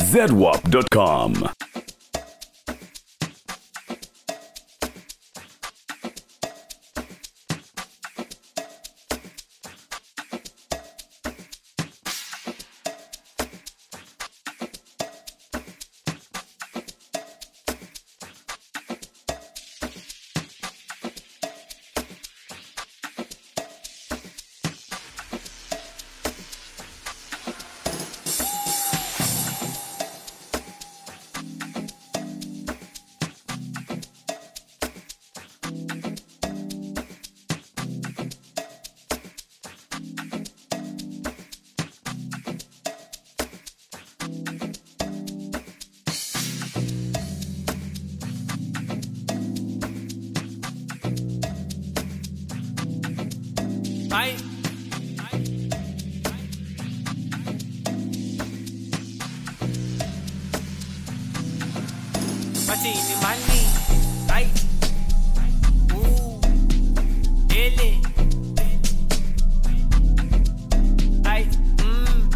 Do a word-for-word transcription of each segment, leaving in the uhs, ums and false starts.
Z W A P dot com. Ay, Martini money, ay, ooh, ele, ay, mm,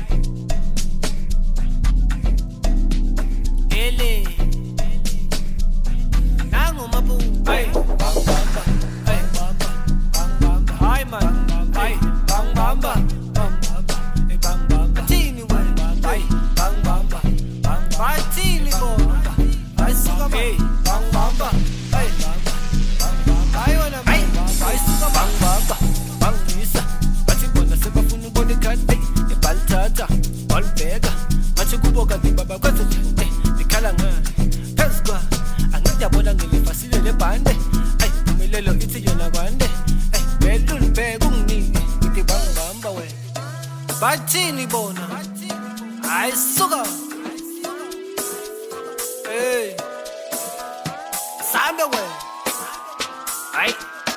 ele, nango mabu, ay, bang bamba, ay, bamba, bang bamba, ay man. Ay, bang bamba, bang bamba, ay bang bamba. Martini way, ay, bang bamba, bang bamba. Martini boy, ay suka man, bang bamba, ay bamba, bang bamba. Ay wana man, ay suka bang bamba, bang misa. Bathi bona sebafuna ubone kade, ebalthatha, olbheka. Bathi kubo kade baba kwethu, eh, nikhala ngani? Phezukwa, angiyabona ngilifasile lebhande. Ay, umelelo ithi yona kwande. Ay, belul bheka unginike. Bathini bona hayi suka hey sambe we hayi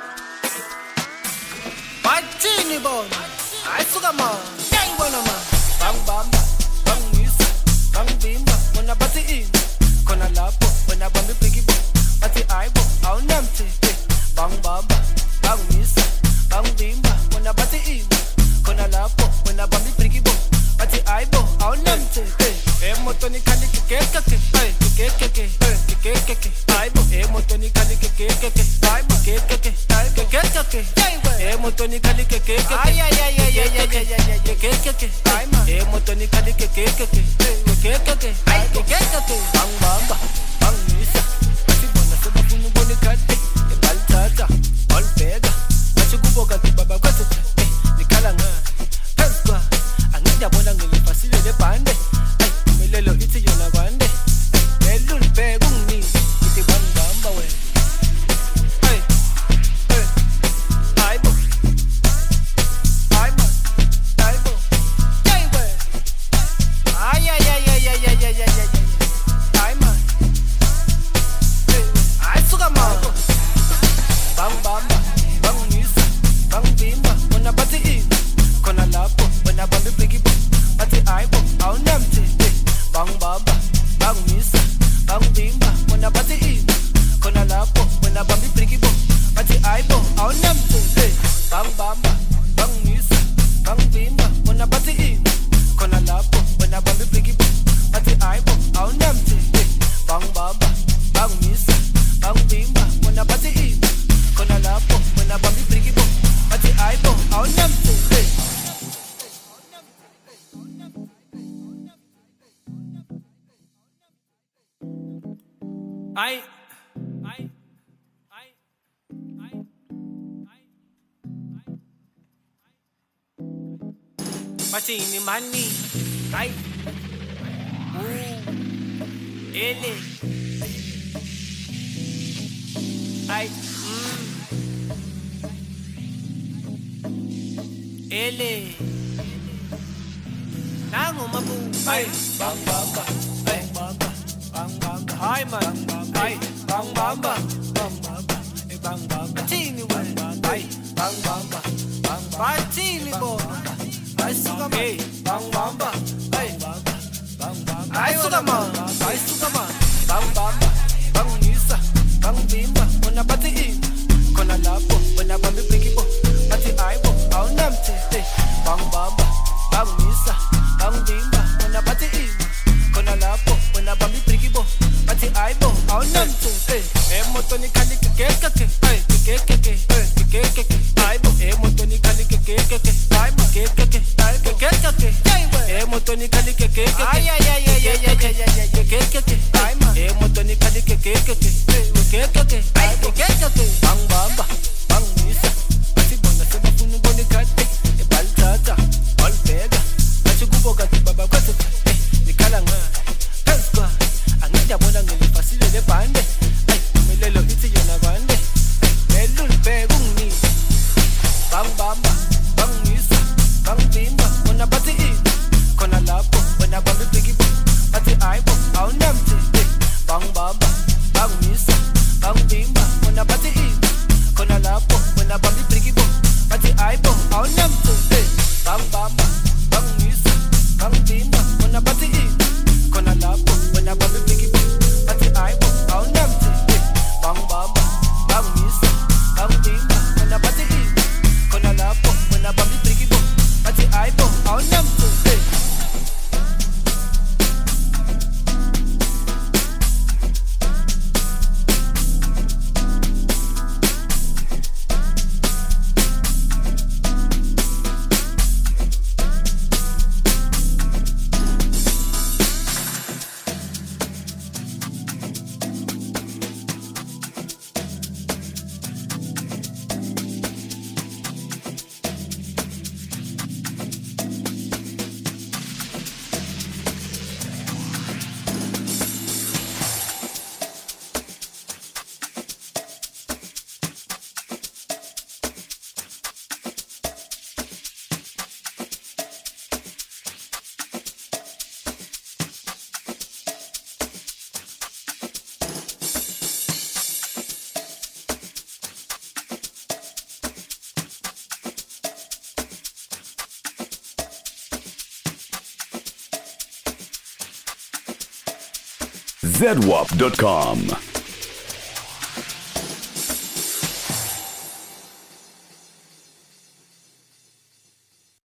bathini bona hayi suka ma yayibona ma bang bamba bang misa bang bimba bona bathi ini khona lapho wena bamba ibhiki bo bathi ayibo awunamthi bang bamba bang misa bang bimba bona bathi ini khona lapho wena bamba ibhiki bo bathi ayibo awunamthi emotoni khali kekeke kekeke kekeke ayibo emotoni khali kekeke ayibo kekeke kekeke emotoni khali kekeke ay ay ay ay ay kekeke ayibo emotoni khali kekeke kekeke ay kekeke bang bamba bang misa bathi bona sebafuna ubone kade ebalthatha olbheka bathi kubo kade baba kwethu nikhala ngani phezukwa angiyabona ngilifasile lebhande ay umelelo ithi yona kwande belul bheka unginike ithi bang bamba we hey hey ayibo ayibo ayibo hey we ay ay ay ay ay ay ay ay ay man hey ay suka ma bang bamba bang misa bang bimba bona bathi ini khona lapho wena bamba ibhiki bo bathi ayibo awunamthi bang bamba bang misa bang bimba bona bathi ini khona lapho wena bamba ibhiki bo bathi ayibo awunamthi bang bamba bang misa bang bimba bona bathi ini khona lapho wena bamba ibhiki bo bathi ayibo awunamthi bang bamba bang misa bang bimba bona bathi ini khona lapho wena bamba ibhiki bo bathi ayibo awunamthi ay ay ay ay Martini money ay ooh ele ay mm ele nango mabu ay bang bamba ay bamba bang bamba ay man ay bang bamba bang bamba ay bang bamba Martini way ay bang bamba bang Martini bona ay suka ma bang bamba ay bamba bang bamba ay suka ma ay suka ma bang bamba bang misa bang bimba bona bathi ini khona lapho wena bamba ibhiki bo bathi ayibo awunamthi bang bamba bang misa bang bimba bona bathi ini khona lapho ke ke ke ke ke ke ke ke ke eh motoni kali ke ke ke ay ay ay ay ay ay ay ke ke ke eh motoni kali ke ke ke ke ke ke ke ke ke ke bang bamba bang misa basi bona se bafuna ubone kade e baltata all bega bathi kubo kade baba kwethu eh nikhala ngani phezwa angiyabona ngilifasile le bande ay melelo ithi yona bande melul bega ungini bang bamba bang misa bang bimba bona bathi ini khona lapho bona bamba bigi bathi ayibo awunamthi bang bamba bang misa bang bimba bona bathi ini khona lapho bona bamba bigi bathi ayibo awunamthi bang bamba bang misa bang bimba bona bathi ini khona lapho bona bamba bigi bathi ayibo awunamthi bang bamba bang misa bang bimba bona bathi ini khona lapho bona bamba bigi bathi ayibo awunamthi Z W A P dot com